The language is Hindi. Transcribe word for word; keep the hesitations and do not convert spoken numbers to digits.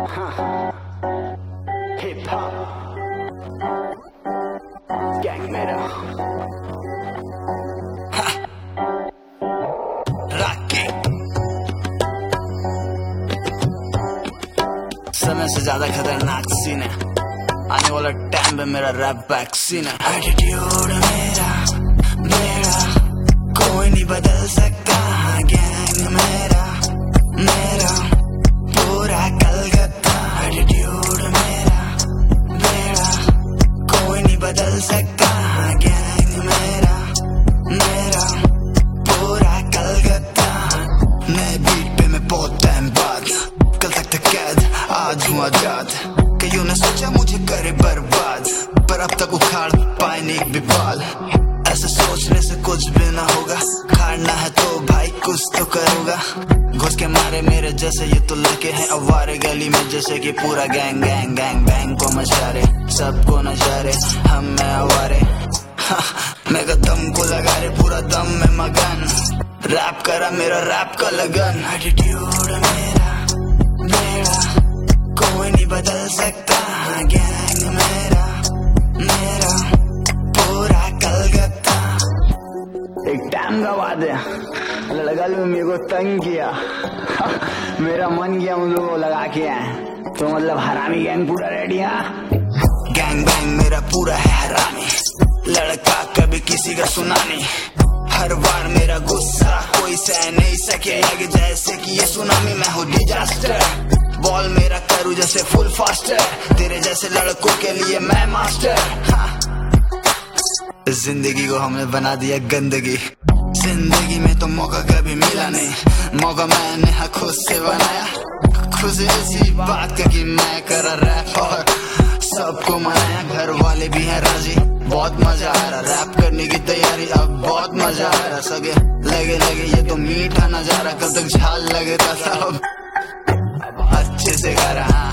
हिप हॉप गैंग मेरा रॉकी समय से ज्यादा खतरनाक सीन है, आने वाला टाइम पे मेरा रैप वैक्सीन है। एटीट्यूड मेरा मेरा कोई नहीं बदल सकता, गैंग मेरा मेरा पूरा कलकत्ता। एटीट्यूड मेरा मेरा कोई नहीं बदल सकता, गैंग मेरा मेरा पूरा कलकत्ता। नए बीट पे मैं बहुत टाइम बाद, कल तक था कैद आज हूँ आजाद। कईयों ने सोचा मुझे करे बर्बाद, पर अब तक उखाड़ पाए नहीं एक भी बाल। ऐसे सोचने से कुछ भी ना होगा, खाना है तो भाई कुछ तो करूँगा। घुस के मारे मेरे जैसे ये तो लड़के हैं अवारे गली में, जैसे कि पूरा गैंग गैंग गैंग बैंग को मचारे, सबको नचारे हम में अवारे। मैं दम को लगा रे पूरा दम में मगन, रैप करा मेरा रैप का लगन। एटीट्यूड मेरा मेरा कोई नहीं बदल सकता, गैंग मेरा मेरा पूरा कलकत्ता। एक टाइम का बात है, लड़का लोग मेरे को तंग किया, मेरा मन किया उन लोगों को लगा के आए, तो मतलब हरामी गैंग पूरा रेडी है। गैंग बैंग मेरा पूरा है हरामी, लड़का कभी किसी का सुना नहीं। हर बार मेरा गुस्सा कोई सह नहीं सके, लगे जैसे कि ये सुनामी मैं हूँ डिजास्टर। बॉल मेरा करूँ जैसे फुल फास्टर, तेरे जैसे लड़कों के लिए मैं मास्टर। हाँ। जिंदगी को हमने बना दिया गंदगी, जिंदगी में तो मौका कभी मिला नहीं, मौका मैंने हाँ खुद से बनाया। खुद से इसी बात का कि मैं करा रैप और सबको मनाया, घर वाले भी हैं राजी, बहुत मजा आ रहा रैप करने की तैयारी, अब बहुत मजा आ रहा। सगे लगे लगे ये तो मीठा नजारा, कब तक झाल लगता था अब अच्छे से कर रहा।